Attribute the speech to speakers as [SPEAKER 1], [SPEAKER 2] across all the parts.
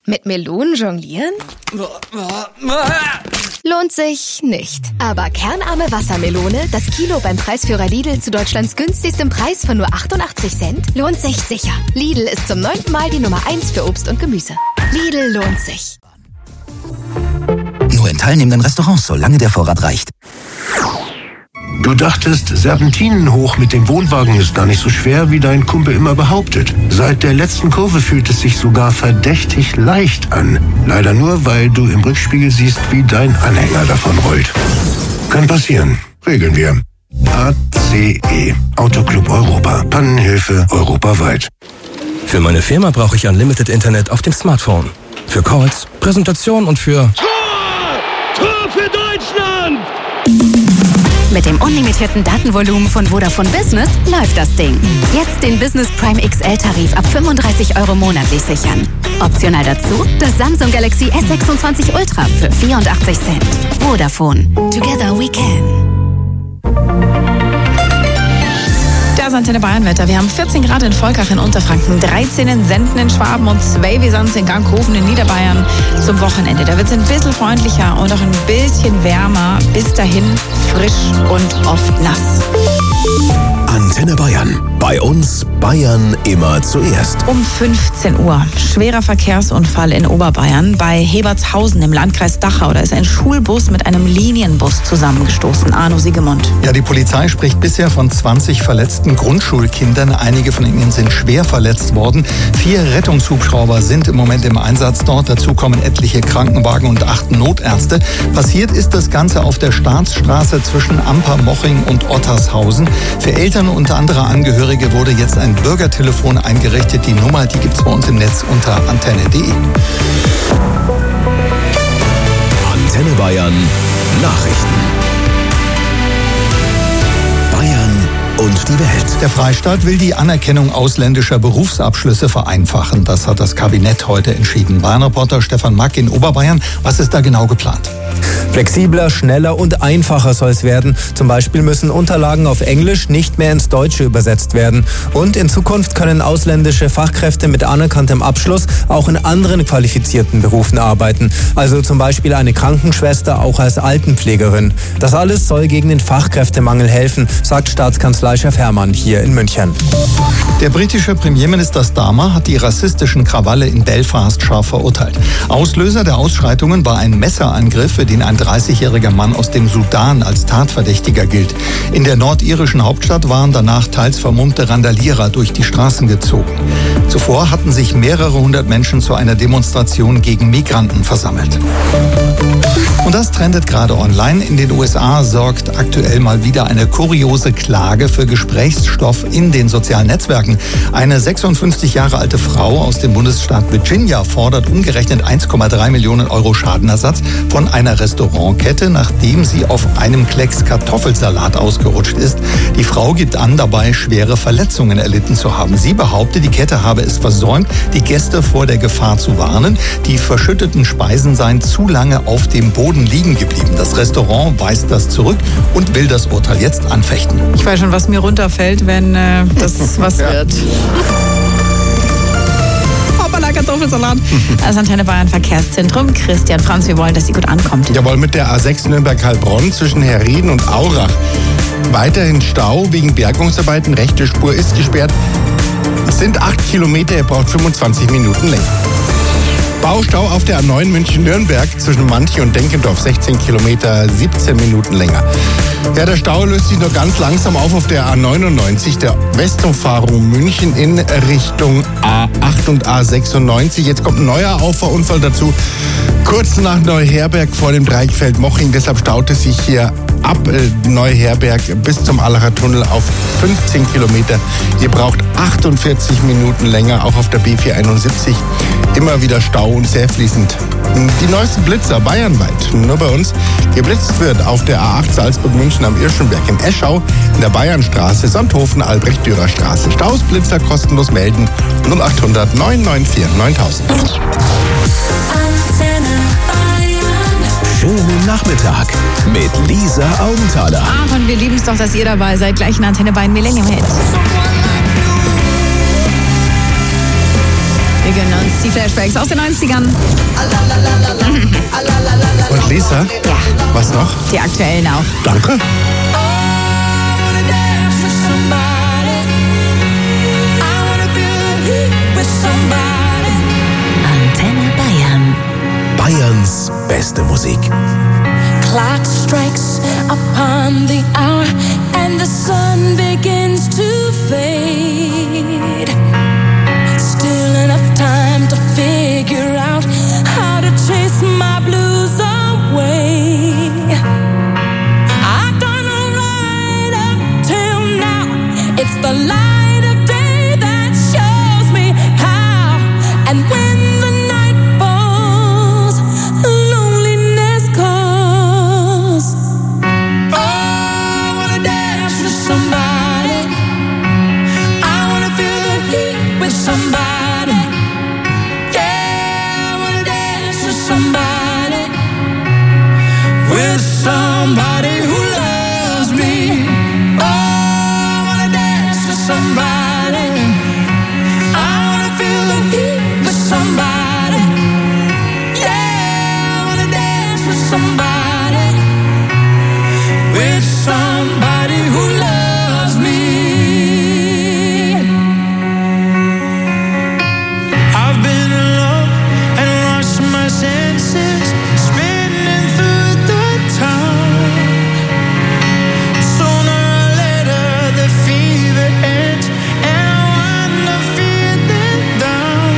[SPEAKER 1] Mit Melonen jonglieren? Lohnt sich nicht. Aber kernarme Wassermelone, das Kilo beim Preisführer Lidl zu Deutschlands günstigstem Preis von nur 88 Cent, lohnt sich sicher. Lidl ist zum 9. Mal die Nummer 1 für Obst und Gemüse. Lidl lohnt sich.
[SPEAKER 2] Nur in teilnehmenden Restaurants, solange der Vorrat reicht.
[SPEAKER 3] Du dachtest, Serpentinen hoch mit dem Wohnwagen ist gar nicht so schwer, wie dein Kumpel immer behauptet. Seit der letzten Kurve fühlt es sich sogar verdächtig leicht an. Leider nur, weil du im Rückspiegel siehst, wie dein Anhänger davon rollt. Kann passieren. Regeln wir. ACE. Autoclub Europa. Pannenhilfe europaweit.
[SPEAKER 4] Für meine Firma brauche ich Unlimited Internet auf dem Smartphone. Für Calls, Präsentation und für...
[SPEAKER 5] Tor für Deutschland!
[SPEAKER 6] Mit dem unlimitierten Datenvolumen von Vodafone Business läuft das Ding. Jetzt den Business Prime XL-Tarif ab 35 € monatlich sichern. Optional dazu das Samsung Galaxy S26 Ultra für 84 Cent. Vodafone. Together we can.
[SPEAKER 7] Das Antenne Bayern Wetter. Wir haben 14 Grad in Volkach in Unterfranken, 13 in Senden in Schwaben und 2 wie sonst in Ganghofen in Niederbayern zum Wochenende. Da wird es ein bisschen freundlicher und auch ein bisschen wärmer. Bis dahin frisch und oft nass.
[SPEAKER 8] Antenne Bayern. Bei uns Bayern immer zuerst.
[SPEAKER 7] Um 15 Uhr. Schwerer Verkehrsunfall in Oberbayern bei Hebertshausen im Landkreis Dachau. Da ist ein Schulbus mit einem Linienbus zusammengestoßen. Arno Siegemund.
[SPEAKER 9] Ja, die Polizei spricht bisher von 20 verletzten Grundschulkindern. Einige von ihnen sind schwer verletzt worden. 4 Rettungshubschrauber sind im Moment im Einsatz dort. Dazu kommen etliche Krankenwagen und 8 Notärzte. Passiert ist das Ganze auf der Staatsstraße zwischen Amper-Moching und Ottershausen. Für Eltern und andere Angehörige wurde jetzt ein Bürgertelefon eingerichtet. Die Nummer, die gibt's bei uns im Netz unter antenne.de.
[SPEAKER 8] Antenne Bayern Nachrichten. Bayern und die Welt.
[SPEAKER 9] Der Freistaat will die Anerkennung ausländischer Berufsabschlüsse vereinfachen. Das hat das Kabinett heute entschieden. Bayern-Reporter Stefan Mack in Oberbayern. Was ist da genau geplant?
[SPEAKER 10] Flexibler, schneller und einfacher soll es werden. Zum Beispiel müssen Unterlagen auf Englisch nicht mehr ins Deutsche übersetzt werden. Und in Zukunft können ausländische Fachkräfte mit anerkanntem Abschluss auch in anderen qualifizierten Berufen arbeiten. Also zum Beispiel eine Krankenschwester auch als Altenpflegerin. Das alles soll gegen den Fachkräftemangel helfen, sagt Staatskanzleichef Herrmann hier in München.
[SPEAKER 9] Der britische Premierminister Starmer hat die rassistischen Krawalle in Belfast scharf verurteilt. Auslöser der Ausschreitungen war ein Messerangriff, für den ein 30-jähriger Mann aus dem Sudan als Tatverdächtiger gilt. In der nordirischen Hauptstadt waren danach teils vermummte Randalierer durch die Straßen gezogen. Zuvor hatten sich mehrere hundert Menschen zu einer Demonstration gegen Migranten versammelt. Und das trendet gerade online. In den USA sorgt aktuell mal wieder eine kuriose Klage für Gesprächsstoff in den sozialen Netzwerken. Eine 56 Jahre alte Frau aus dem Bundesstaat Virginia fordert umgerechnet 1,3 Millionen € Schadenersatz von einer Restaurantkette, nachdem sie auf einem Klecks Kartoffelsalat ausgerutscht ist. Die Frau gibt an, dabei schwere Verletzungen erlitten zu haben. Sie behauptet, die Kette habe es versäumt, die Gäste vor der Gefahr zu warnen. Die verschütteten Speisen seien zu lange auf dem Boden liegen geblieben. Das Restaurant weist das zurück und will das Urteil jetzt anfechten.
[SPEAKER 7] Ich weiß schon, was mir runterfällt, wenn das was wird. Hoppala, Kartoffelsalat. Das Antenne Bayern Verkehrszentrum. Christian Franz, wir wollen, dass sie gut ankommt.
[SPEAKER 11] Jawohl, mit der A6 Nürnberg-Heilbronn zwischen Herrieden und Aurach. Weiterhin Stau wegen Bergungsarbeiten. Rechte Spur ist gesperrt. Es sind 8 Kilometer, ihr braucht 25 Minuten länger. Baustau auf der A9 München-Nürnberg zwischen Manche und Denkendorf, 16 Kilometer, 17 Minuten länger. Ja, der Stau löst sich nur ganz langsam auf der A99, der Westumfahrung München in Richtung A8 und A96. Jetzt kommt ein neuer Auffahrunfall dazu, kurz nach Neuherberg vor dem Dreichfeld Moching. Deshalb staut es sich hier ab Neuherberg bis zum Allacher Tunnel auf 15 Kilometer. Ihr braucht 48 Minuten länger, auch auf der B471. Immer wieder Stau und sehr fließend. Die neuesten Blitzer bayernweit, nur bei uns. Geblitzt wird auf der A8 Salzburg-München am Irschenberg, in Eschau, in der Bayernstraße, Sonthofen, Albrecht-Dürer-Straße. Staus, Blitzer kostenlos melden 0800 994 9000.
[SPEAKER 8] Schönen Nachmittag mit Lisa Augenthaler.
[SPEAKER 7] Ach, und wir lieben es doch, dass ihr dabei seid. Gleich in Antenne Bayern Millennium Hits. Wir gönnen uns die Flashbacks aus den 90ern.
[SPEAKER 11] Und Lisa?
[SPEAKER 7] Ja.
[SPEAKER 11] Was noch?
[SPEAKER 7] Die aktuellen auch.
[SPEAKER 11] Danke.
[SPEAKER 6] Antenne Bayern.
[SPEAKER 8] Bayerns beste Musik.
[SPEAKER 12] Clock strikes upon the hour and the sun begins to fade. Still enough time to figure out how to chase my blues away. I've done alright up till now. It's the light of day that shows me how. And when the night falls, loneliness calls. Oh, I wanna dance with somebody. I wanna feel the heat with somebody. Yeah, I wanna dance with somebody. With somebody who loves me. Oh, I wanna dance with somebody. I wanna feel the heat with somebody. Yeah, I wanna dance with somebody. With somebody who loves me.
[SPEAKER 13] I've been alone and lost my senses, spinning through the town. Sooner or later the fever ends, and I wind up feeling down.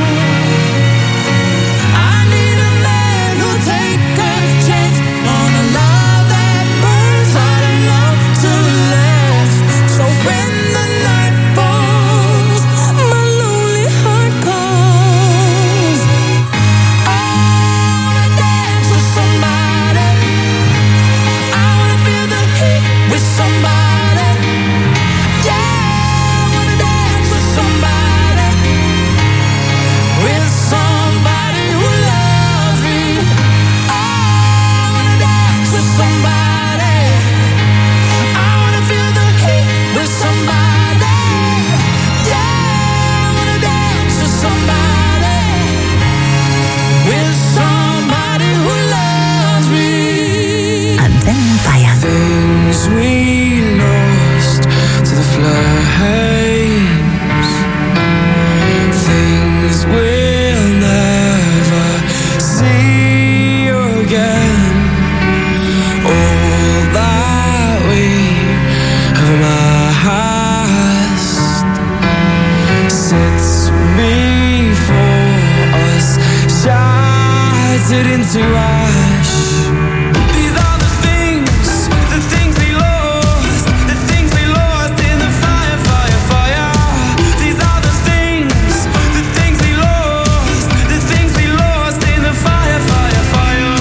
[SPEAKER 12] I need a man who'll take a chance on a love that burns hot enough to last. So when the night falls, my lonely heart calls. I wanna dance with somebody. I wanna feel the heat with somebody. Yeah, I wanna dance with somebody. With somebody who loves me. I wanna dance with somebody. I wanna feel the heat with somebody. Yeah, I wanna dance with somebody. With somebody who loves me.
[SPEAKER 6] Antenne Bayern.
[SPEAKER 13] Things we lost to the flames, things we'll never see again. All that we have amassed sits before us, shattered into ash. These are the things we lost, the things we lost in the fire, fire, fire. These are the things we lost, the things we lost in the fire, fire, fire.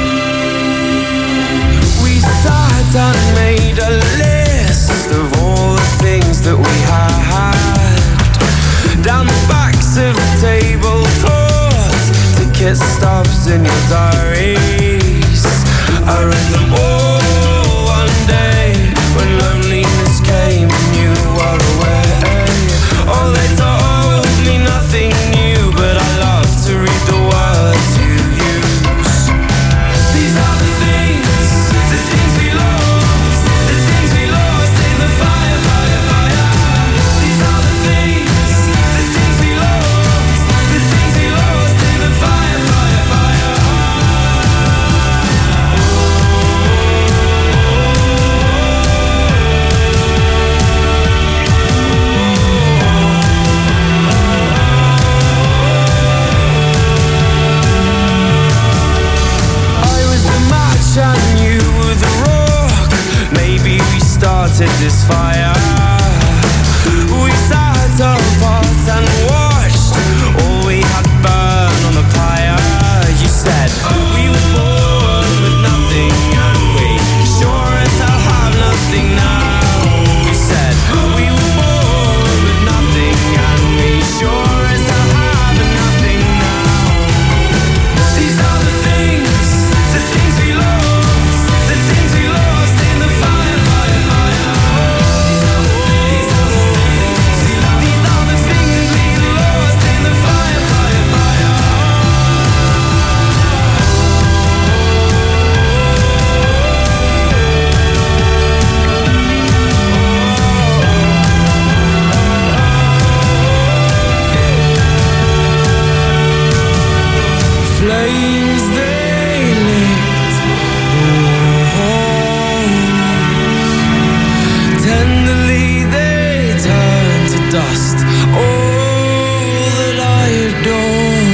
[SPEAKER 13] We sat down and made a list of all the things that we had. Down the backs of tablecloths, ticket stubs in your diaries. I read them all one day when loneliness came and you were away. Oh, they told me nothing new, but I love to read the words you use. These are the things we lost, the things we lost in the fire, fire, fire. These are the things we lost, the things we lost in the fire, fire, fire. I was the match and you were the rock. Maybe we started this fire. We sat apart and watched all we had burn on the pyre. You said we were born with nothing, and we sure as hell have nothing now. We said we were born with nothing, and we sure as hell have nothing now. These are the things we lost, the things we lost in the fire, fire, fire. flames they lit. Tenderly they turn to dust. All that I adore.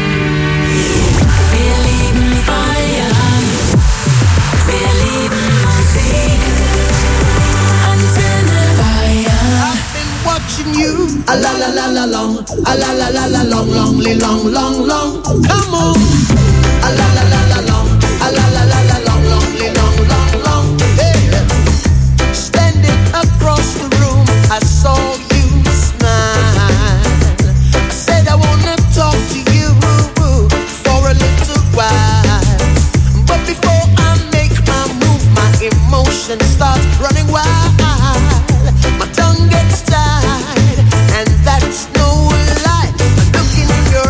[SPEAKER 12] Wir lieben Bayern. Wir lieben Musik. Antenne Bayern. I've been watching you. A la la la la long. A la la la la long, long, long, long, long. Come on. A la la la la long. A la la la la long, long, long, long, long. Hey. Standing across the room, I saw you smile. I said I wanna talk to you for a little while. But before I make my move, my emotions start running wild. My tongue gets tied, and that's no lie. I'm looking in your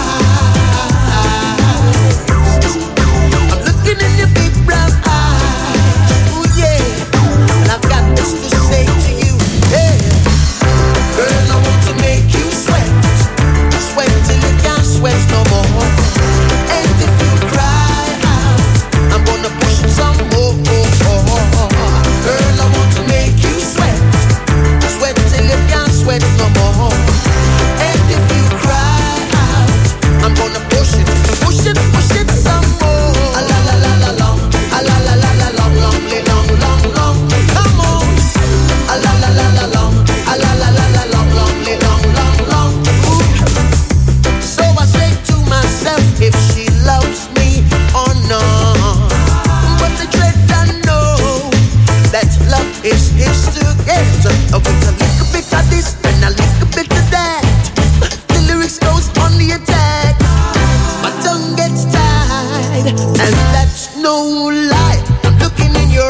[SPEAKER 12] eyes. I'm looking in your big brown eyes. Ooh yeah, and I've got this to say to you. Hey, girl, I want to make you sweat, sweat till you can't sweat no more. And if you cry out, I'm gonna push it some more. Girl, I want to make you sweat, sweat till you can't sweat no more. And if you cry out, I'm gonna push it some more. A la la la la long, a la la la la long, long, long, long, long. Come on. A la la la la long, a la la la la long, long, long, long, long. Ooh. So I say to myself, if she loves me or not. But the dread I know that love is his to get. With a little bit of this and a little bit of that, the lyrics goes on the attack. My tongue gets tied, and that's no lie. I'm looking in your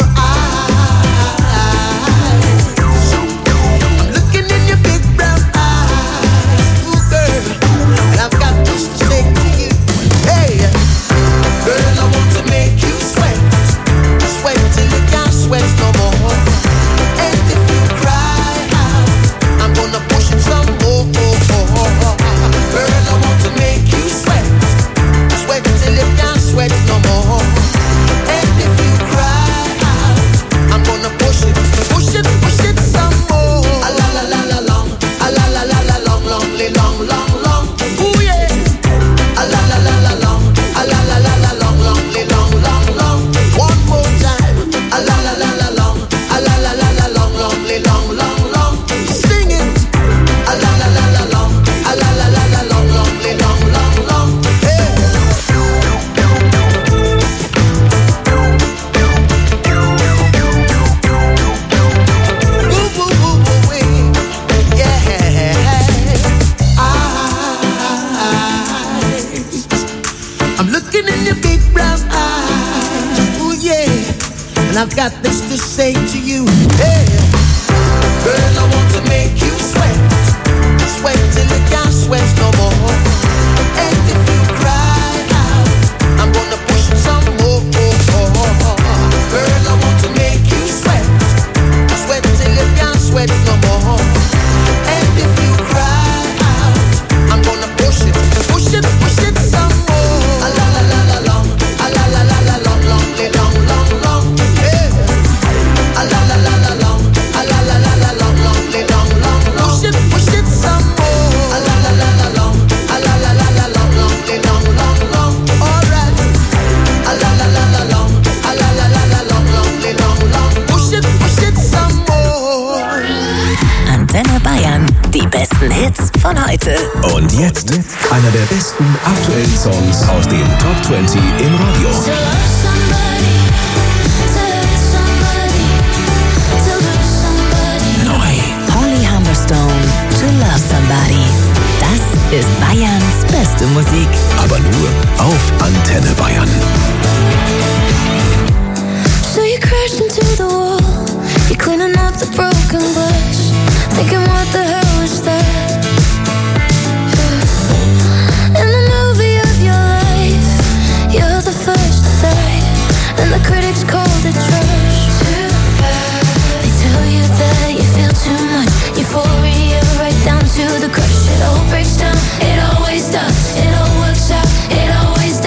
[SPEAKER 12] eyes. I'm looking in your big brown eyes. Ooh, girl, and I've got this to say to you. Hey, girl, I want to make you sweat, sweat till you can't sweat no more. And if you cry out, I'm gonna push it some more. Girl, I want to make you sweat, sweat till you can't sweat no more. And if you cry out, I'm gonna push it some more. A la la la la long, a la la la la long, long, long, long, long. Ooh yeah. A la la la la long, a la la la la long, long, long, long, long. One more time. A la la la la long, a la la la la long, long, long, long, long. Sing it. A la la la la long, a la la la la long, long, long, long, long. Hey. Woo, woo, woo, woo, wee. Yeah. Eyes. I'm looking in your big brown eyes. Ooh yeah. And I've got this to say to you. Hey. Girl, I want to make you sweat, sweat till you can't sweat no more. And if you cry out, I'm gonna push it some more. Girl, I want to make you sweat, sweat till you can't sweat no more. And if you cry out, I'm gonna push it some more. A la la la la long, a la la la la long, long, long, long, long. Yeah. A la la la la long, a la la la la long, long, long, long, long. Push it some more. A la la la la long, a la la la la long, long, long, long, long. Alright. A la la la la long, a la la la la long, long, long, long. Push it some more.
[SPEAKER 6] Antenne Bayern. Die besten Hits von heute.
[SPEAKER 8] Und jetzt einer der besten aktuellen Songs aus den Top 20 im Radio.
[SPEAKER 6] Neu. Holly Humberstone, To Love Somebody. Das ist Bayerns beste Musik.
[SPEAKER 8] Aber nur auf Antenne Bayern.
[SPEAKER 12] So you crashed into the wall. You're cleaning up the broken glass. Thinking what the hell is that? In the movie of your life, you're the first to die, and the critics called it trash. Too bad. They tell you that you feel too much euphoria, right down to the crush. It all breaks down, it always does. It all works out, it always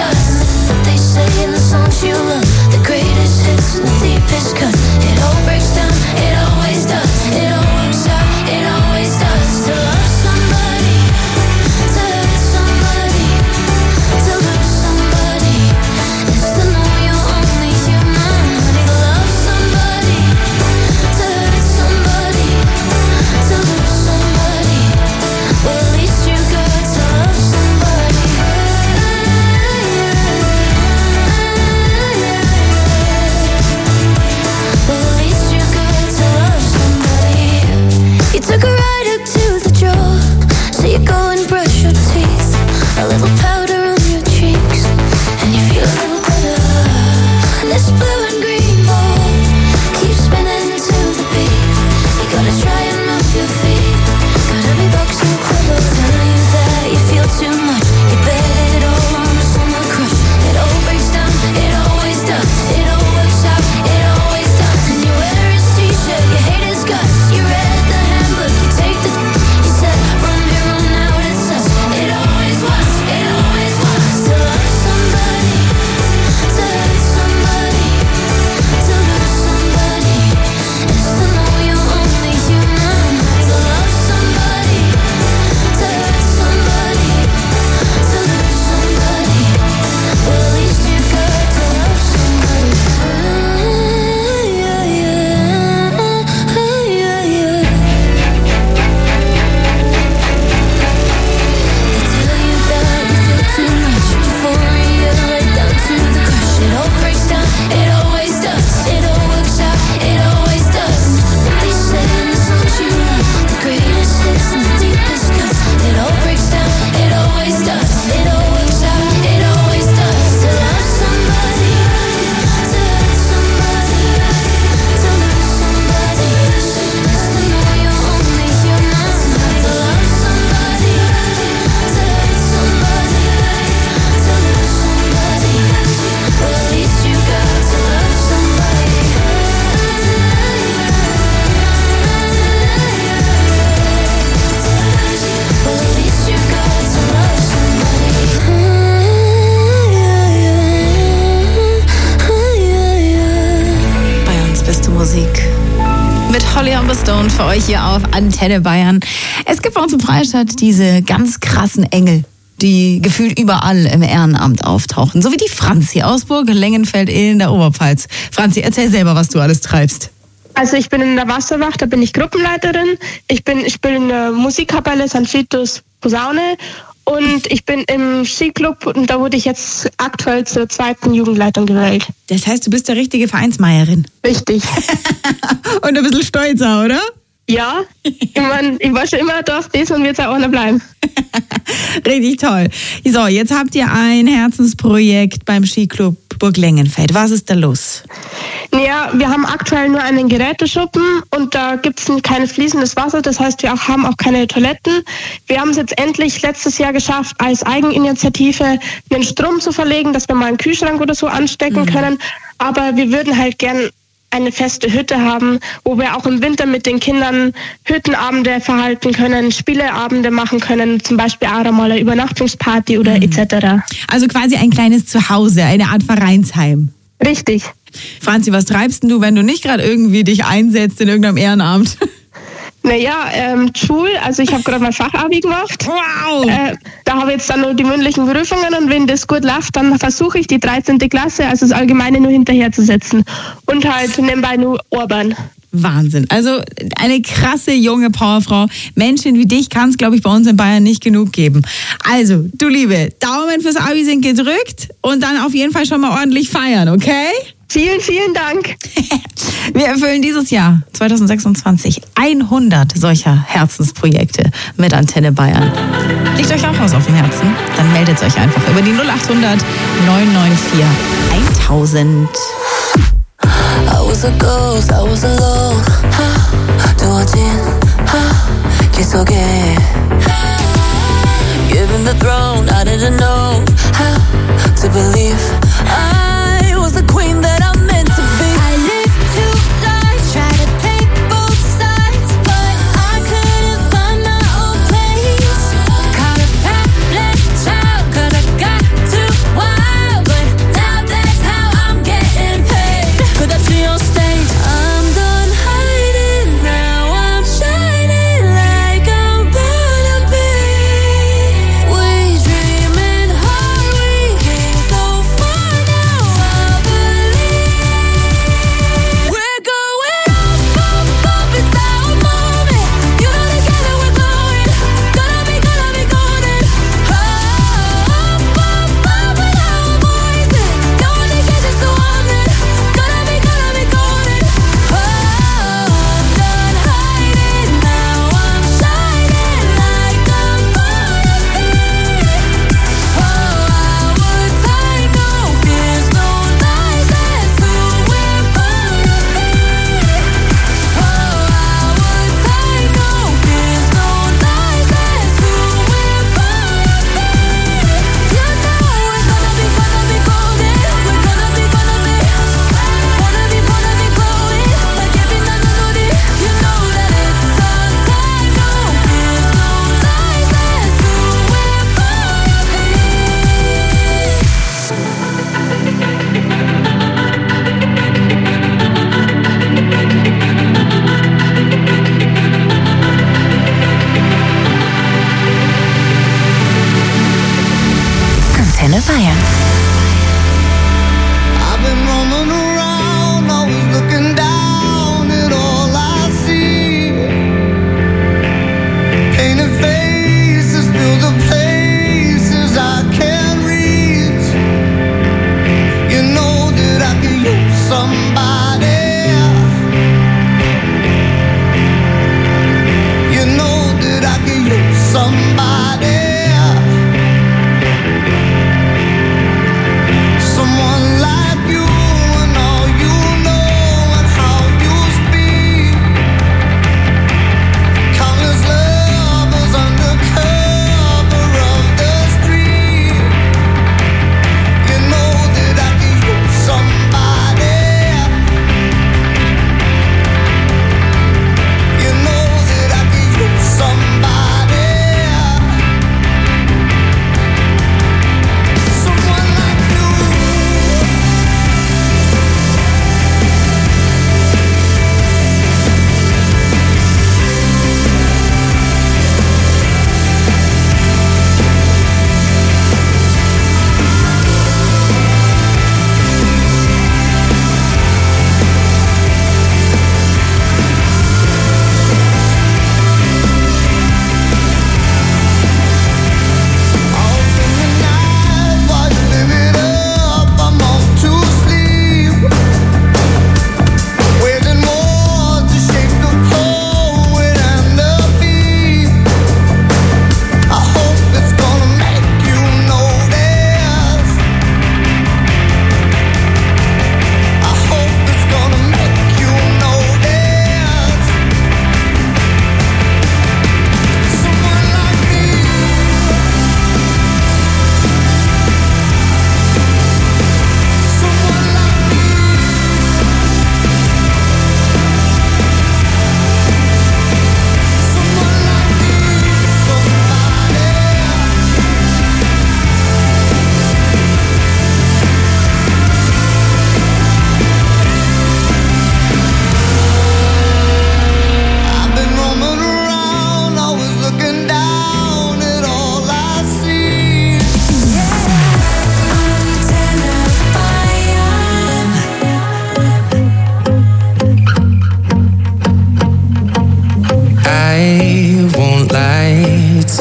[SPEAKER 7] Stone für euch hier auf Antenne Bayern. Es gibt bei uns im Freistaat diese ganz krassen Engel, die gefühlt überall im Ehrenamt auftauchen. So wie die Franzi aus Burg-Lengenfeld in der Oberpfalz. Franzi, erzähl selber, was du alles treibst.
[SPEAKER 14] Also ich bin in der Wasserwacht, da bin ich Gruppenleiterin. Ich spiele in der Musikkapelle St. Vitus Posaune. Und ich bin im Skiclub und da wurde ich jetzt aktuell zur 2. Jugendleitung gewählt.
[SPEAKER 7] Das heißt, du bist der richtige Vereinsmeierin.
[SPEAKER 14] Richtig.
[SPEAKER 7] Und ein bisschen stolzer, oder?
[SPEAKER 14] Ja, ich war schon immer Dorf das und wird es auch noch bleiben.
[SPEAKER 7] Richtig toll. So, jetzt habt ihr ein Herzensprojekt beim Skiclub Burg-Lengenfeld. Was ist da los?
[SPEAKER 14] Ja, wir haben aktuell nur einen Geräteschuppen und da gibt es kein fließendes Wasser. Das heißt, wir haben auch keine Toiletten. Wir haben es jetzt endlich letztes Jahr geschafft, als Eigeninitiative einen Strom zu verlegen, dass wir mal einen Kühlschrank oder so anstecken können. Aber wir würden halt gern eine feste Hütte haben, wo wir auch im Winter mit den Kindern Hüttenabende verhalten können, Spieleabende machen können, zum Beispiel auch mal eine Übernachtungsparty oder etc.
[SPEAKER 7] Also quasi ein kleines Zuhause, eine Art Vereinsheim.
[SPEAKER 14] Richtig.
[SPEAKER 7] Franzi, was treibst denn du, wenn du nicht gerade irgendwie dich einsetzt in irgendeinem Ehrenamt?
[SPEAKER 14] Naja, Schul, also ich habe gerade mein Fachabi gemacht.
[SPEAKER 7] Wow!
[SPEAKER 14] Da habe ich jetzt dann nur die mündlichen Prüfungen und wenn das gut läuft, dann versuche ich die 13. Klasse, also das Allgemeine, nur hinterherzusetzen. Und halt nebenbei nur Urban.
[SPEAKER 7] Wahnsinn. Also eine krasse junge Powerfrau. Menschen wie dich kann es, glaube ich, bei uns in Bayern nicht genug geben. Also, du Liebe, Daumen fürs Abi sind gedrückt und dann auf jeden Fall schon mal ordentlich feiern, okay?
[SPEAKER 14] Vielen, vielen Dank.
[SPEAKER 7] Wir erfüllen dieses Jahr, 2026, 100 solcher Herzensprojekte mit Antenne Bayern. Liegt euch auch was auf dem Herzen? Dann meldet euch einfach über die 0800 994 1000.
[SPEAKER 12] I was a ghost, I was alone. 두어진 길 속에 Given the throne, I didn't know how to believe I was the queen that I'm meant to be. I lived two lives, tried to take both sides, but I couldn't find my own place. Caught a pet child, 'cause I got too wild, but now that's how I'm getting paid. 끝없이 on stage, I'm done hiding, now I'm shining like I'm born to be. We dreaming hard, we came so far.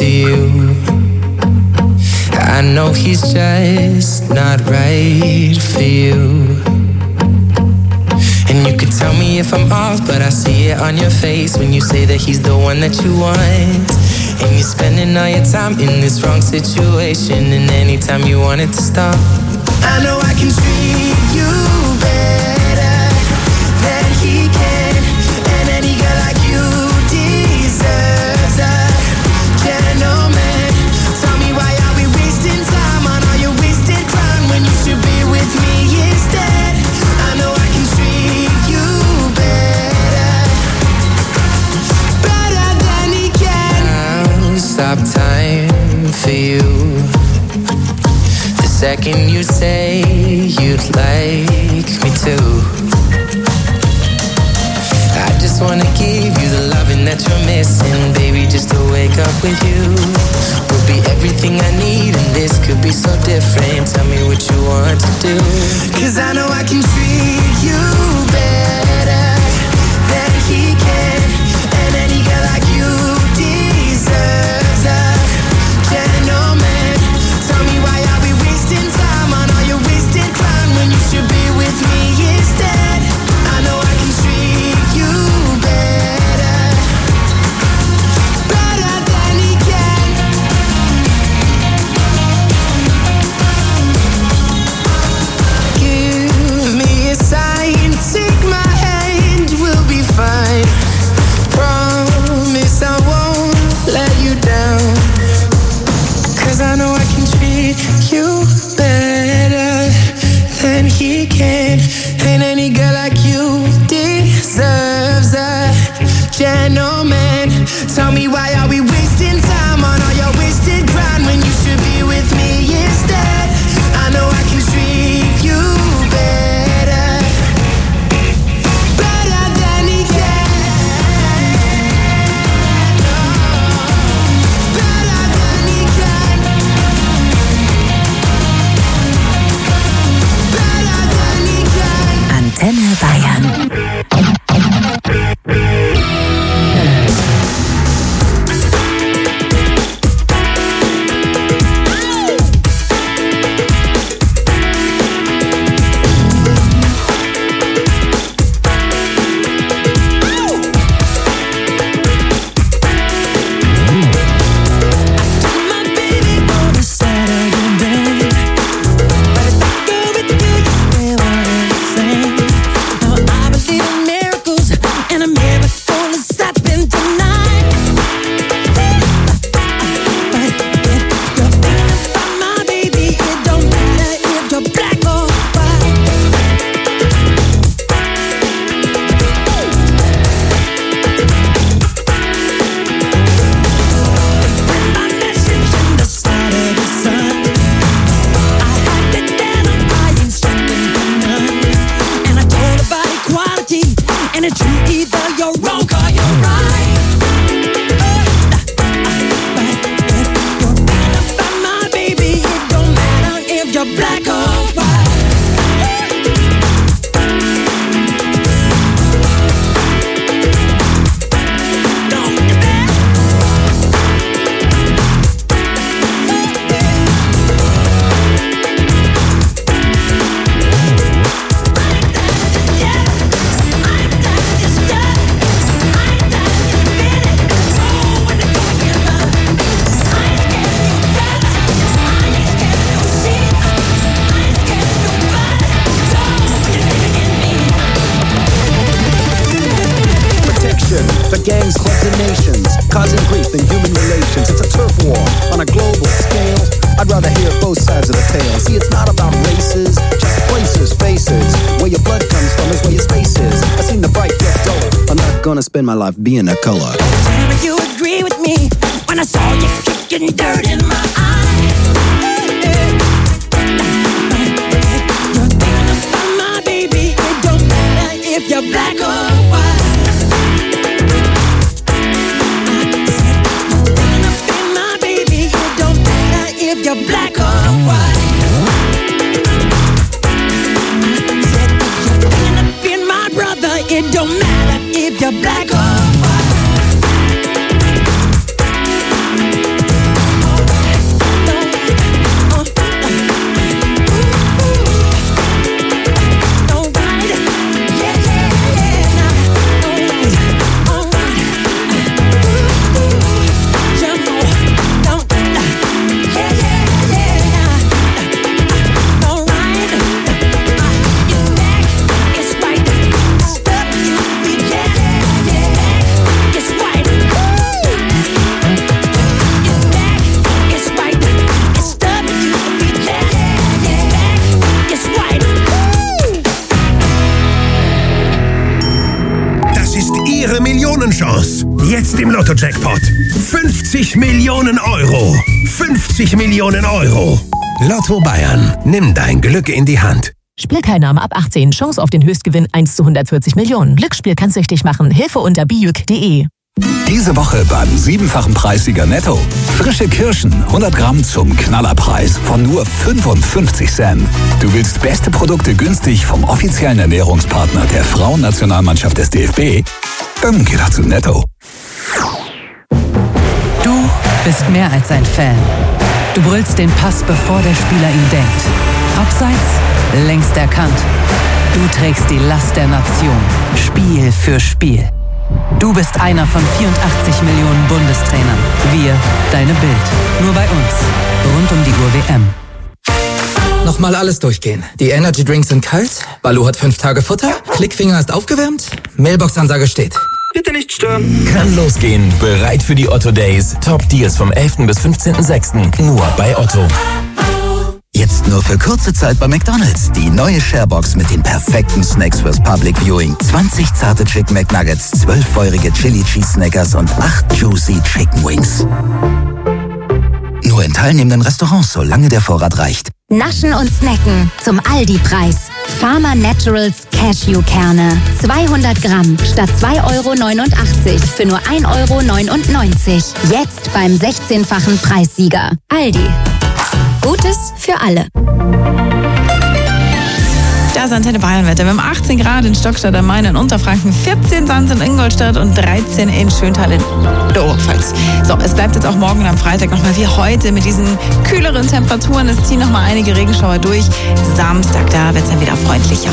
[SPEAKER 13] you. I know he's just not right for you. And you can tell me if I'm off, but I see it on your face when you say that he's the one that you want. And you're spending all your time in this wrong situation, and anytime you want it to stop, I know I can treat you better than he can. And any girl like you deserves a gentleman. Tell me why are we wasting time on all your wasted time when you should be with me instead. I know I can treat you better than he can. I'll stop time for you the second you say you'd like me to. I just wanna give you the loving that you're missing, baby, just to wake up with you will be everything I need, and this could be so different. Tell me what you want to do, 'cause I know I can treat you better than he can. And any girl like you deserves a gentleman. Tell me why are we wasting time on all your wasted time when you should be with me instead. I know I can treat you better than he can. Give me a sign, take my hand, we'll be fine. Promise I won't let you down, 'cause I know I can treat you better than he can. And any girl like you deserves a gentleman. Tell me why are we wasting time on all your wasted grind when you should be with me instead. I know I can treat you better than he can. Better than he can. Better than he can.
[SPEAKER 6] Antenne Bayern.
[SPEAKER 15] Spend my life being a color.
[SPEAKER 12] Tell me you agree with me when I saw you kicking dirt in my eye. You're thinking about my baby. It don't matter if you're black or white. I said you're thinking about my baby. It don't matter if you're black or white. I said you're thinking about my brother. It don't matter if you're black or white.
[SPEAKER 16] Chance. Jetzt im Lotto-Jackpot. 50 Millionen Euro. 50 Millionen Euro. Lotto Bayern. Nimm dein Glück in die Hand.
[SPEAKER 17] Spielteilnahme ab 18. Chance auf den Höchstgewinn 1 zu 140 Millionen. Glücksspiel kann süchtig machen. Hilfe unter bijuk.de.
[SPEAKER 8] Diese Woche beim 7-fachen Preissieger Netto. Frische Kirschen, 100 Gramm zum Knallerpreis von nur 55 Cent. Du willst beste Produkte günstig vom offiziellen Ernährungspartner der Frauennationalmannschaft des DFB? Dann geh doch zu Netto.
[SPEAKER 18] Du bist mehr als ein Fan. Du brüllst den Pass, bevor der Spieler ihn denkt. Abseits, längst erkannt. Du trägst die Last der Nation, Spiel für Spiel. Du bist einer von 84 Millionen Bundestrainern. Wir, deine Bild. Nur bei uns. Rund um die Uhr WM.
[SPEAKER 19] Nochmal alles durchgehen. Die Energy Drinks sind kalt, Baloo hat 5 Tage Futter, Klickfinger ist aufgewärmt, Mailbox-Ansage steht. Bitte nicht stören.
[SPEAKER 20] Kann losgehen. Bereit für die Otto Days. Top Deals vom 11. bis 15.06. Nur bei Otto.
[SPEAKER 2] Jetzt nur für kurze Zeit bei McDonald's. Die neue Sharebox mit den perfekten Snacks fürs Public Viewing. 20 zarte Chicken McNuggets, 12 feurige Chili Cheese Snackers und 8 juicy Chicken Wings. Nur in teilnehmenden Restaurants, solange der Vorrat reicht.
[SPEAKER 6] Naschen und snacken zum Aldi-Preis. Farmer Naturals Cashewkerne. 200 Gramm statt 2,89 € für nur 1,99 €. Jetzt beim 16-fachen Preissieger. Aldi. Gutes für alle.
[SPEAKER 7] Das ist Antenne Bayern-Wetter. Wir haben 18 Grad in Stockstadt am Main in Unterfranken, 14 Sand in Ingolstadt und 13 in Schöntal in der Oberpfalz. So, es bleibt jetzt auch morgen und am Freitag nochmal wie heute mit diesen kühleren Temperaturen. Es ziehen nochmal einige Regenschauer durch. Samstag, da wird es dann wieder freundlicher.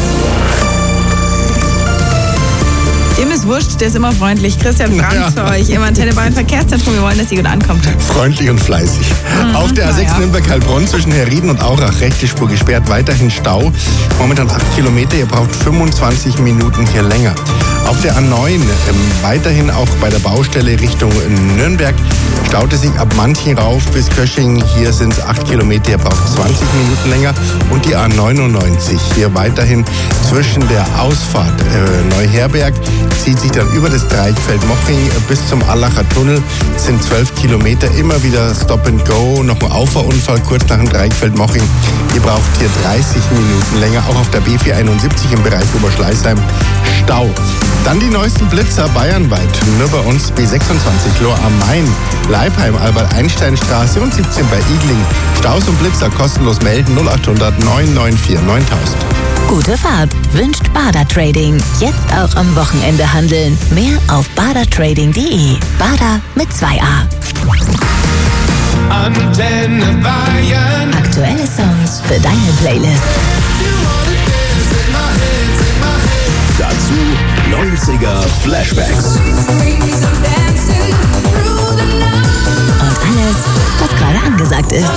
[SPEAKER 7] Dem ist wurscht, der ist immer freundlich. Christian Franz für euch im Antenne Bayern Verkehrszentrum. Wir wollen, dass ihr gut ankommt.
[SPEAKER 11] Freundlich und fleißig. Auf der A6 Nürnberg-Heilbronn zwischen Herrieden und Aurach rechte Spur gesperrt, weiterhin Stau. Momentan 8 Kilometer, ihr braucht 25 Minuten hier länger. Auf der A9 weiterhin auch bei der Baustelle Richtung Nürnberg staut es sich ab Manching rauf bis Kösching. Hier sind es 8 Kilometer, ihr braucht 20 Minuten länger. Und die A99 hier weiterhin zwischen der Ausfahrt Neuherberg zieht sich dann über das Dreichfeld-Moching bis zum Allacher Tunnel. Das sind 12 Kilometer, immer wieder Stop and Go, noch ein Auffahrunfall kurz nach dem Dreichfeld-Moching. Ihr braucht hier 30 Minuten länger, auch auf der B471 im Bereich Oberschleißheim Stau. Dann die neuesten Blitzer bayernweit, nur bei uns B26 Lohr am Main, Leibheim, Albert-Einstein-Straße und 17 bei Igling. Staus und Blitzer kostenlos melden 0800 994 9000.
[SPEAKER 17] Gute Fahrt wünscht Bader Trading. Jetzt auch am Wochenende handeln. Mehr auf badertrading.de. Bader mit 2a.
[SPEAKER 13] Antenne Bayern.
[SPEAKER 17] Aktuelle Songs für deine Playlist.
[SPEAKER 8] Dazu 90er Flashbacks.
[SPEAKER 17] Und alles, was gerade angesagt ist.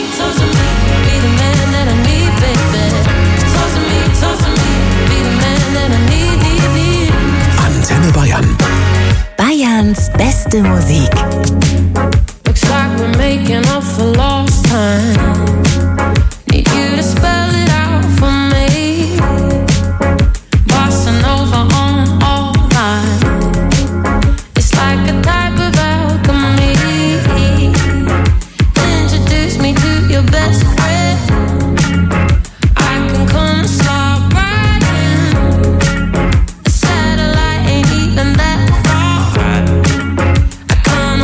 [SPEAKER 8] Antenne Bayern.
[SPEAKER 17] Bayerns beste Musik.
[SPEAKER 12] Looks like we're making up for lost time. Need you to spell it out for me. Bossing over on all night. It's like a type of alchemy. Introduce me to your best friend. I can come and slide right in. A satellite ain't even that far. I kinda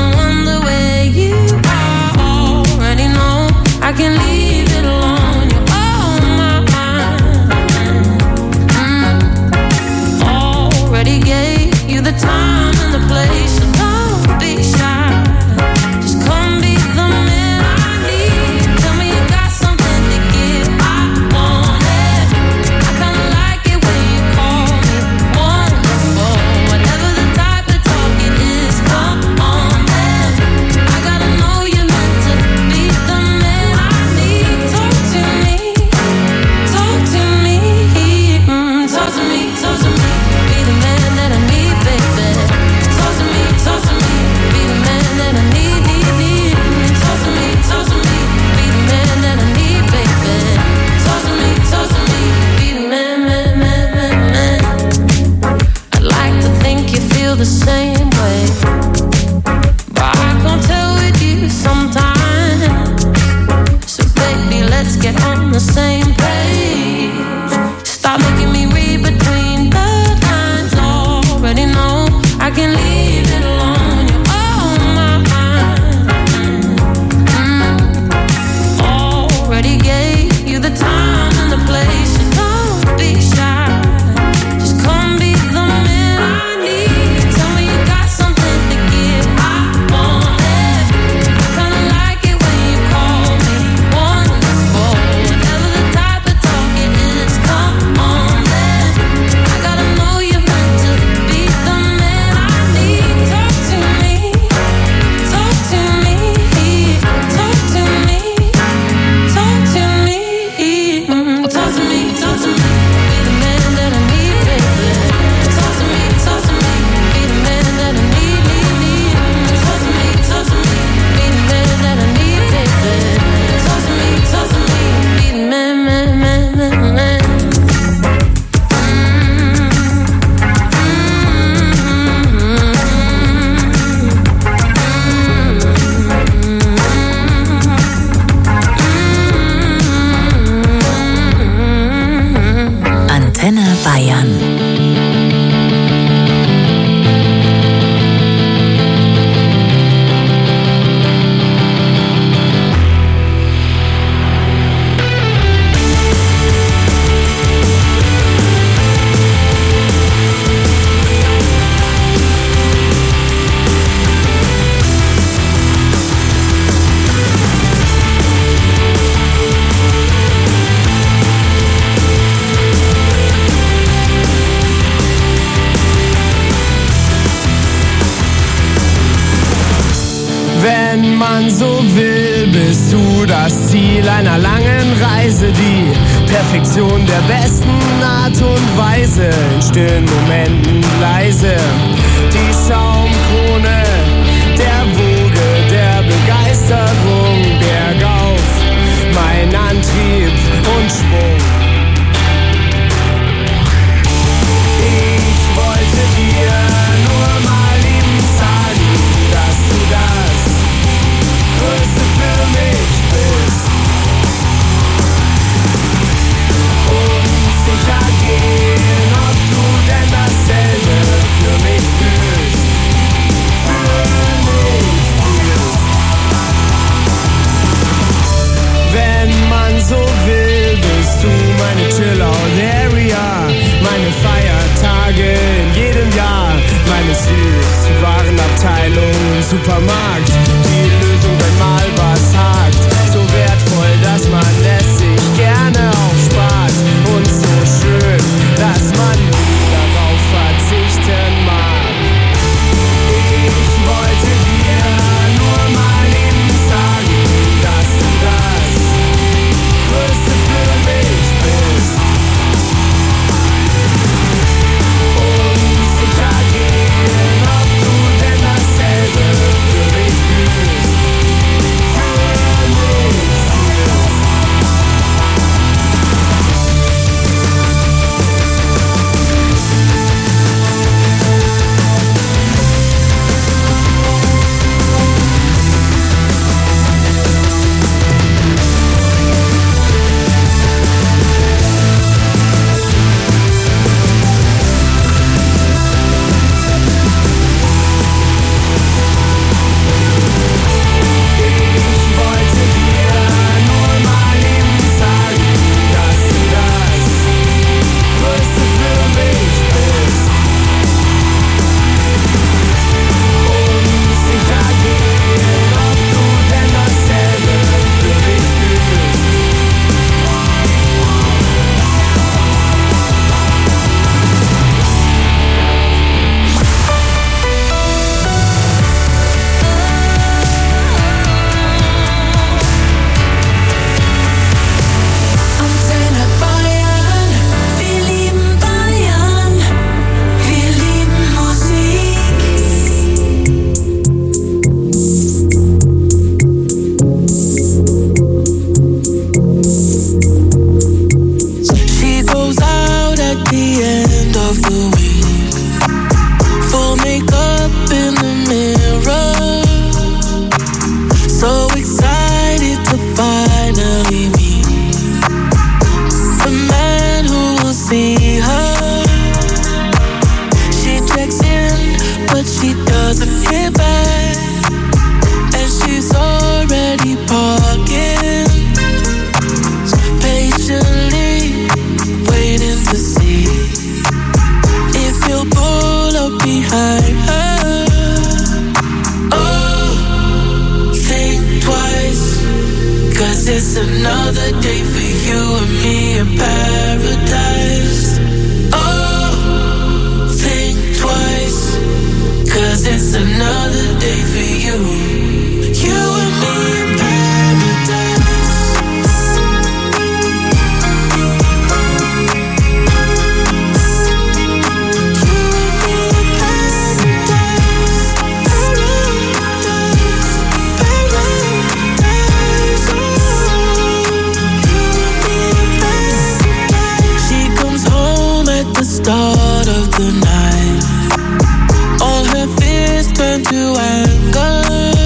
[SPEAKER 12] same page. Stop making me read between the lines. Already know I can leave it alone. You're on my mind. Already gave you the time and the place. So don't be shy. Just come be the man I need. Tell me you got something to give. I want it. I kinda like it when you call me wonderful. Whatever the type of talk it is, come on then. I gotta know you're meant to be the man I need. Talk to me, talk to me, talk to me, talk to me, talk to me, talk to me. Be the man that I need, baby. Talk to me, be the man that I need, need. Talk to me, be the man that I need, baby. Talk to me, be the man, man.
[SPEAKER 17] Antenne Bayern.
[SPEAKER 13] Wenn man so will, bist du das Ziel einer langen Reise, die Perfektion der besten Art und Weise, in stillen Momenten leise, die Schaumkrone der Woge der Begeisterung, bergauf, mein Antrieb und Schwung. Ich wollte dir nur mal eben sagen, dass du das Größte für mich bist. Und sicher gehen, ob du denn dasselbe für mich fühlst. Für mich fühlst. Wenn man so will, bist du see her. She checks in, but she doesn't hit back. And she's already parking, patiently waiting to see if you'll pull up behind her. Oh, think twice, 'cause it's another day for you and me in paradise. Oh, think twice, 'cause it's another day for you and me in paradise. Start of the night, all her fears turn to anger.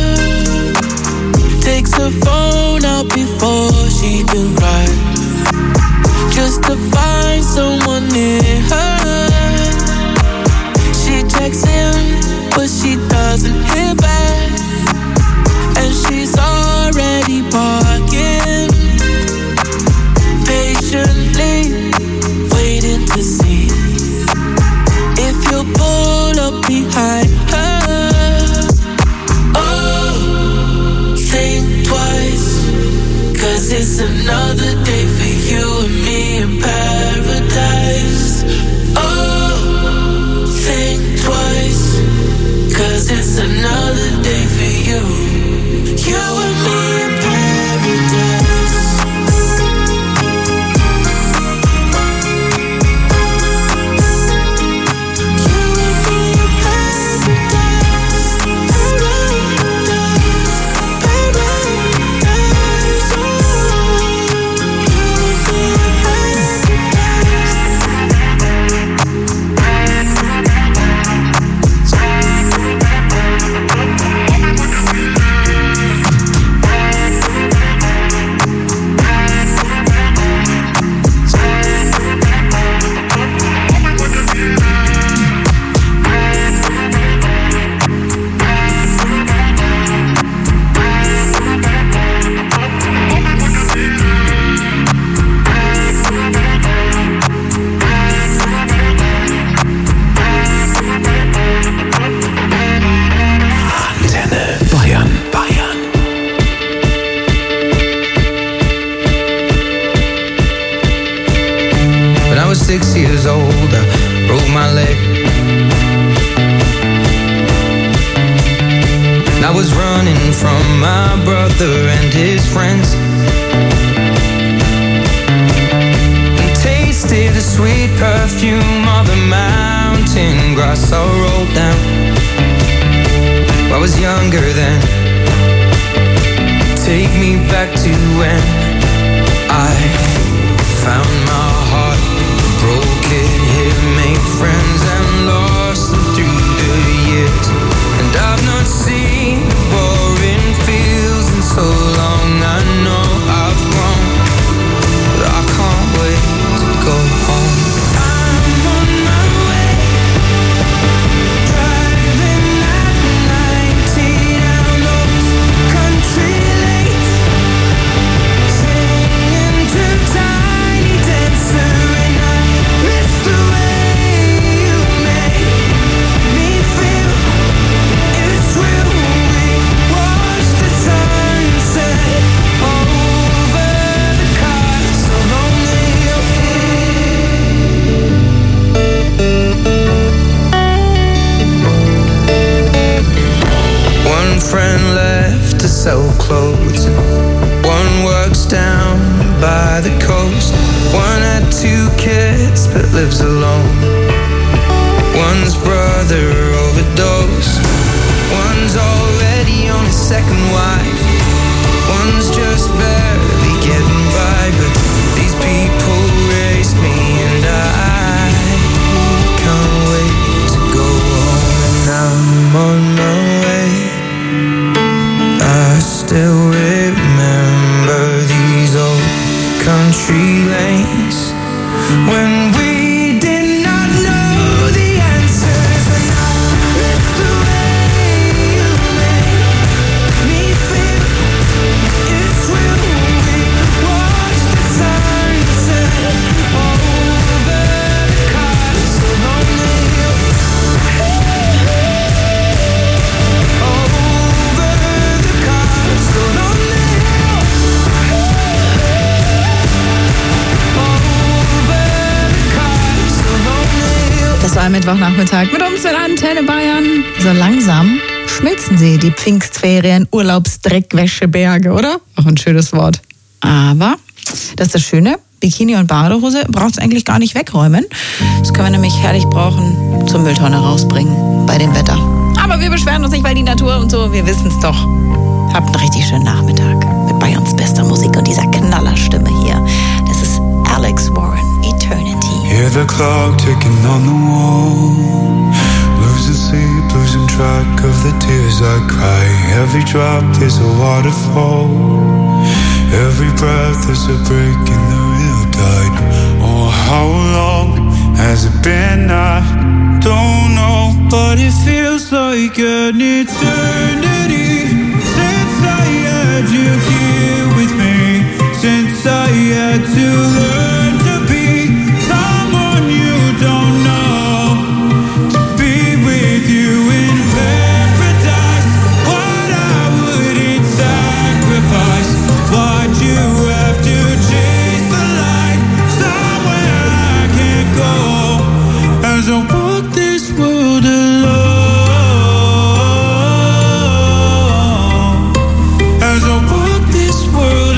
[SPEAKER 13] Takes her phone out before she can cry, just to find someone near her. She checks in, but she doesn't hear back, and she's already parking, patiently waiting to see if you'll pull up behind her. Oh, think twice, 'cause it's another day for you and me in paradise. Oh, think twice, 'cause it's another day for you and me in paradise.
[SPEAKER 21] was 6 years old, I broke my leg. I was running from my brother and his friends, and tasted the sweet perfume of the mountain grass I rolled down. I was younger then. Take me back to when I found my heart, broke it, hit, made friends and lost them through the years. And I've not seen the boring fields in so long. I know I've grown, but I can't wait to go home. I'm on my way, driving at 90 down those country lanes, singing to Tiny Dancer, and I miss the way you make me feel. It's real. We watch the sunset over the castle on the hill. One friend left to sell clothes, one works down by the coast, one had 2 kids but lives alone, one's brother overdosed, one's already on his second wife, one's just barely getting by. But these people raised me and I can't wait to go home. And I'm on my way. I still remember these old country lanes when we
[SPEAKER 7] am Mittwochnachmittag mit uns in Antenne Bayern. So langsam schmilzen sie, die Pfingstferien, Urlaubsdreckwäscheberge, oder? Auch ein schönes Wort. Aber, das ist das Schöne, Bikini und Badehose braucht es eigentlich gar nicht wegräumen. Das können wir nämlich herrlich brauchen, zur Mülltonne rausbringen, bei dem Wetter. Aber wir beschweren uns nicht, weil die Natur und so, wir wissen es doch. Habt einen richtig schönen Nachmittag mit Bayerns bester Musik und dieser Knallerstimme hier. Das ist Alex Warren, Eternity.
[SPEAKER 1] Hear the clock ticking on the wall. Losing sleep, losing track of the tears I cry. Every drop is a waterfall. Every breath is a break in the real tide. Oh, how long has it been? I don't know, but it feels like an eternity since I had you here with me. Since I had to learn to be someone you don't know, to be with you in paradise. What I wouldn't sacrifice. Why'd you have to chase the light somewhere I can't go? As I walk this world alone, as I walk this world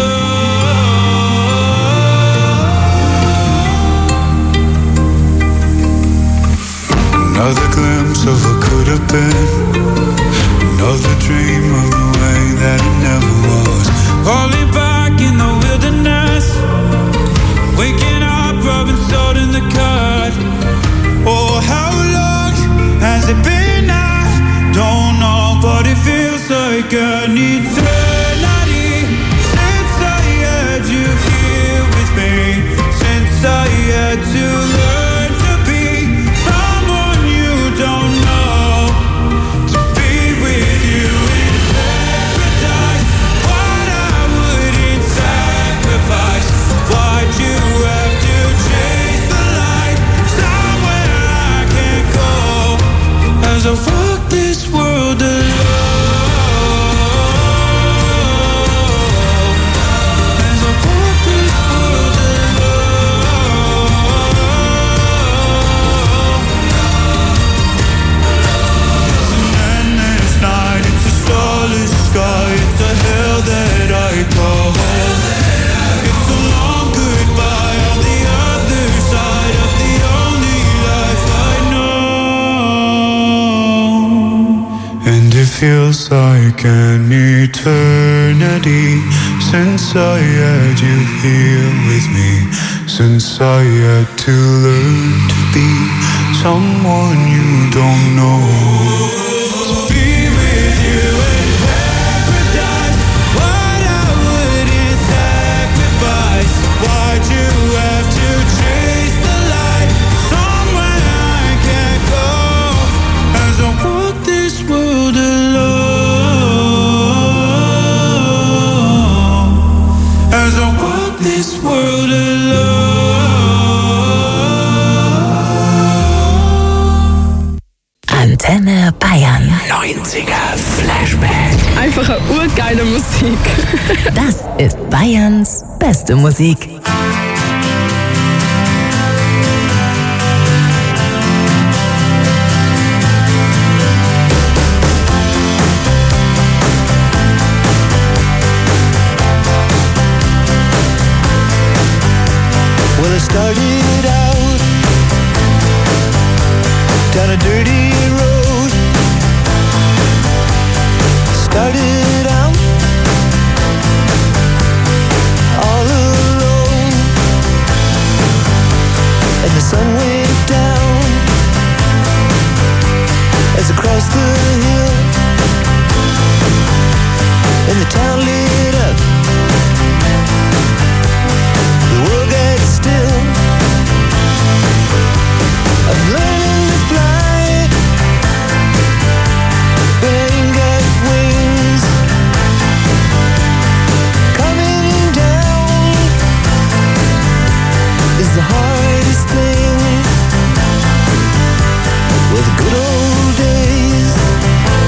[SPEAKER 1] alone. Another glimpse of what could have been. Another dream of the way that it never was. Falling back in the wilderness, waking up, rubbing salt in the cut. Oh, how long has it been? I don't know, but it feels like an eternity since I had you here with me. Since I had to learn to be someone you don't know, to be with you in paradise. What I wouldn't sacrifice. Why'd you have to chase the light somewhere I can't go? As I walk this world alone, as I walk this world alone. It's an endless night, it's a starless sky, it's a hell that I call home. It's a long goodbye on the other side of the only life I know. And it feels like an eternity since I had you here with me. Since I had to learn to be someone you don't know. To be with you in paradise. What I wouldn't sacrifice. Why'd you have to chase the light somewhere I can't go? As I walk this world alone, as I walk this world alone.
[SPEAKER 17] Antenne Bayern.
[SPEAKER 20] 90er Flashback.
[SPEAKER 22] Einfache urgeile Musik.
[SPEAKER 17] Das ist Bayerns beste Musik.
[SPEAKER 12] Well, I started out down a dirty road. Started out all alone, and the sun went down as I crossed the hill, and the town lit up. The world got still. I'm learning to fly, but I ain't got wings. Coming down is the hardest thing. Well, the good old days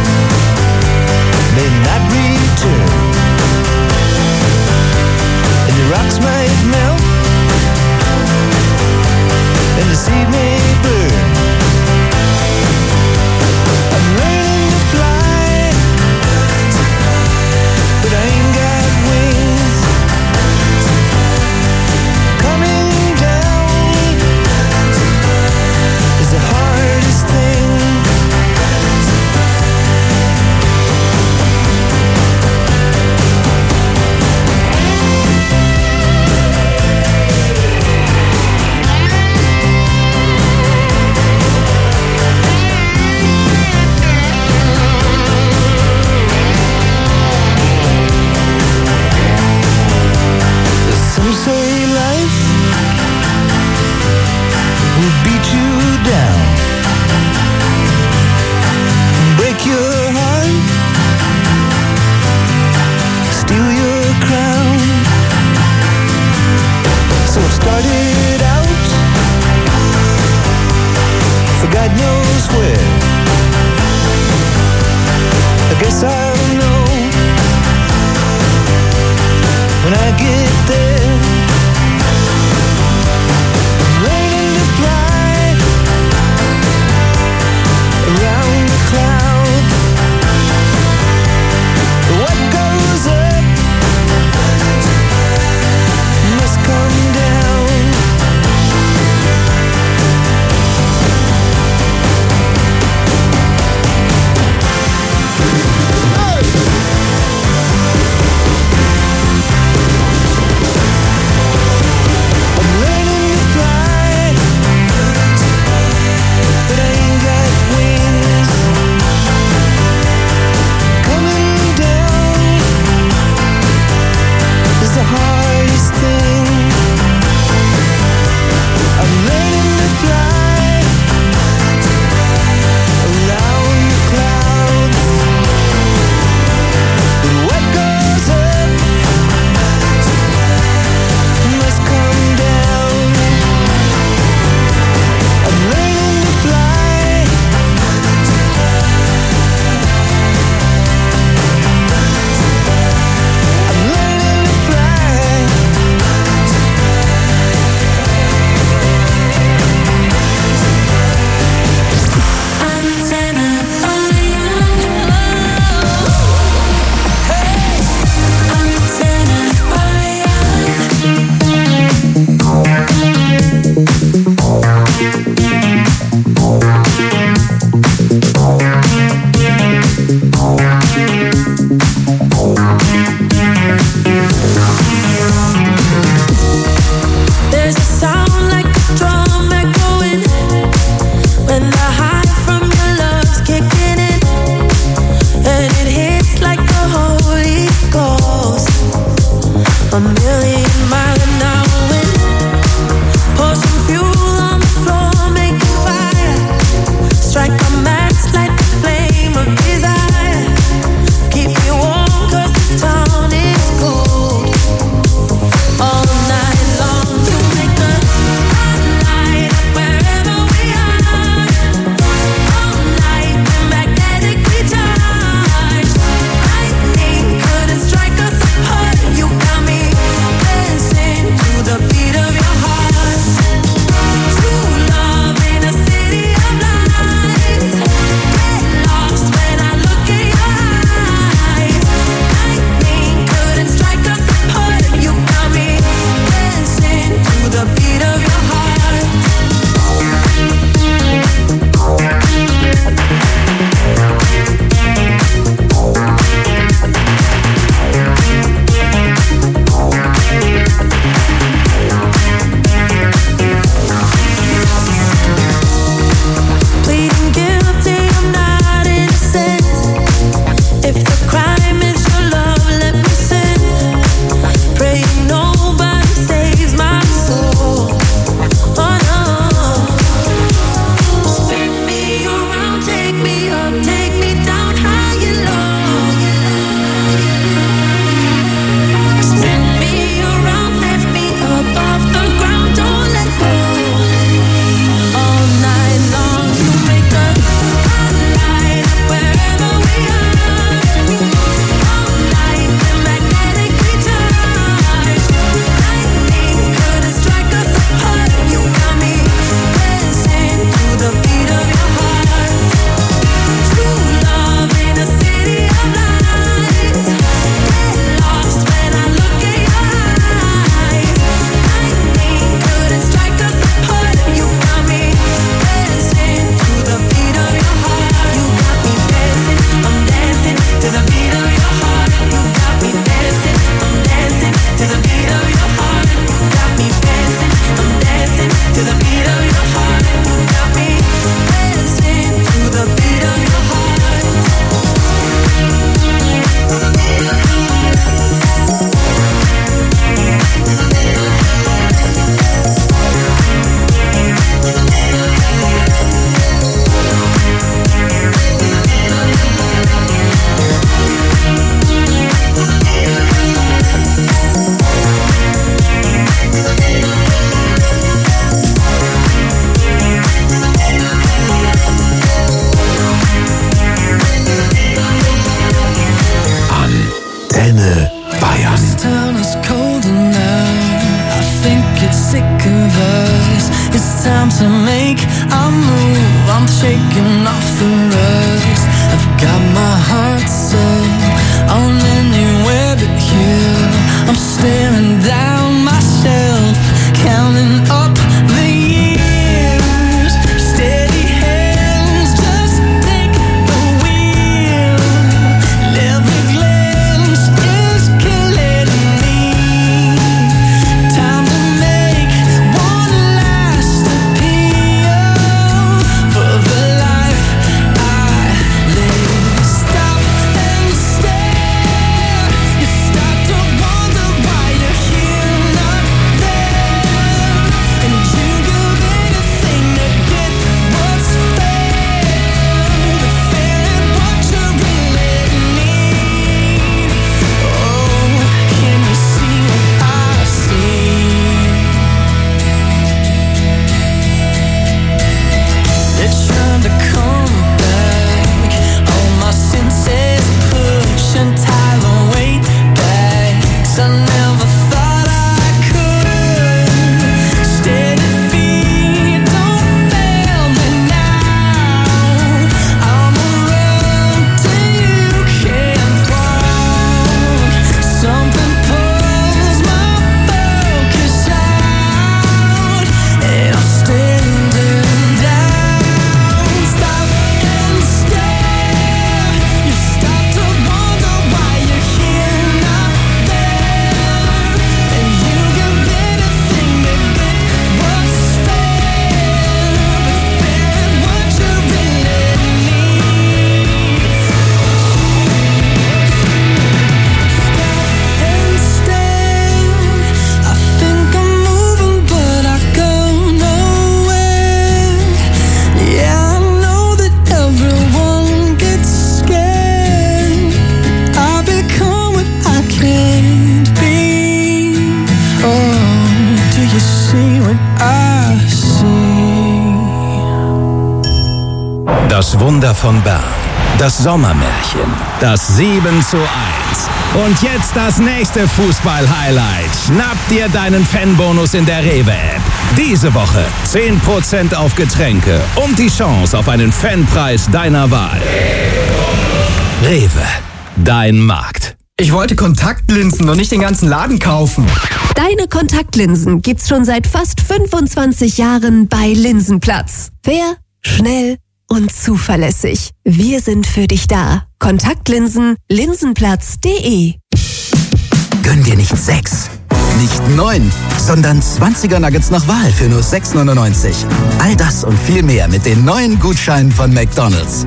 [SPEAKER 3] elsewhere. I guess I'll know when I get there. I'm learning to fly around the clouds. What goes up must come down. time to make a move. I'm shaking off the rust. I've got my heart set on anywhere but here. I'm staring down myself, counting up the years. Steady hands, just take the wheel. Every glance is killing me. Time to make one last appeal for the life I live. Stop and stare. You start to wonder why you're here, not there. And you give anything to get what's fair, but fair at what you really need. Oh, can you see what I see? They're trying to come back. All my senses push and tie the weight back. 'Cause I never thought I could. Steady feet, don't fail me now. I'm around till you can't walk. Something pulls my focus out, and I'm standing down. Stop and stare. You start to wonder why you're here, not there. And you give anything to get what's fair, but fair at what you really need. Stop and stare. I think I'm moving, but I go nowhere. Yeah, I know that everyone gets scared. I become what I can't be. Oh, do you see what I see?
[SPEAKER 16] Das Wunder von Bern. Das Sommermärchen. Das 7:1. Und jetzt das nächste Fußball-Highlight. Schnapp dir deinen Fanbonus in der Rewe-App. Diese Woche 10% auf Getränke und die Chance auf einen Fanpreis deiner Wahl. Rewe. Dein Markt.
[SPEAKER 19] Ich wollte Kontaktlinsen und nicht den ganzen Laden kaufen.
[SPEAKER 4] Deine Kontaktlinsen gibt's schon seit fast 25 Jahren bei Linsenplatz. Fair, schnell und zuverlässig. Wir sind für dich da. Kontaktlinsen, linsenplatz.de.
[SPEAKER 2] Gönn dir nicht 6, nicht 9, sondern 20er Nuggets nach Wahl für nur 6,99. All das und viel mehr mit den neuen Gutscheinen von McDonald's.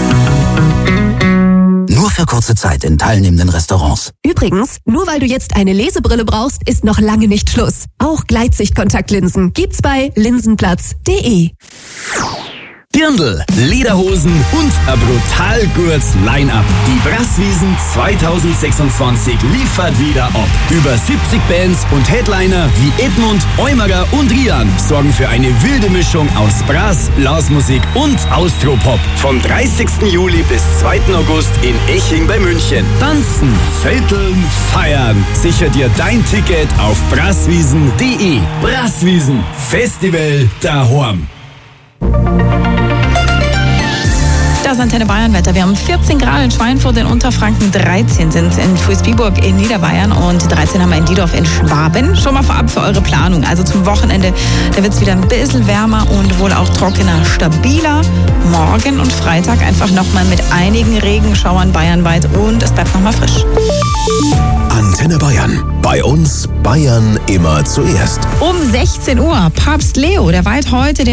[SPEAKER 2] Nur für kurze Zeit in teilnehmenden Restaurants.
[SPEAKER 4] Übrigens, nur weil du jetzt eine Lesebrille brauchst, ist noch lange nicht Schluss. Auch Gleitsichtkontaktlinsen gibt's bei linsenplatz.de.
[SPEAKER 5] Dirndl, Lederhosen und ein brutal gutes Line-Up. Die Brasswiesen 2026 liefert wieder ab. Über 70 Bands und Headliner wie Edmund, Eumager und Rian sorgen für eine wilde Mischung aus Brass, Blasmusik und Austropop. Vom 30. Juli bis 2. August in Eching bei München. Tanzen, zetteln, feiern. Sicher dir dein Ticket auf brasswiesen.de. Brasswiesen, Festival daheim.
[SPEAKER 7] Das Antenne Bayern Wetter. Wir haben 14 Grad in Schweinfurt in Unterfranken, 13 sind in Fußbiburg in Niederbayern und 13 haben wir in Diedorf in Schwaben. Schon mal vorab für eure Planung. Also zum Wochenende, da wird es wieder ein bisschen wärmer und wohl auch trockener, stabiler. Morgen und Freitag einfach nochmal mit einigen Regenschauern bayernweit und es bleibt nochmal frisch.
[SPEAKER 16] Antenne Bayern. Bei uns Bayern immer zuerst.
[SPEAKER 7] Um 16 Uhr, Papst Leo, der weiht heute den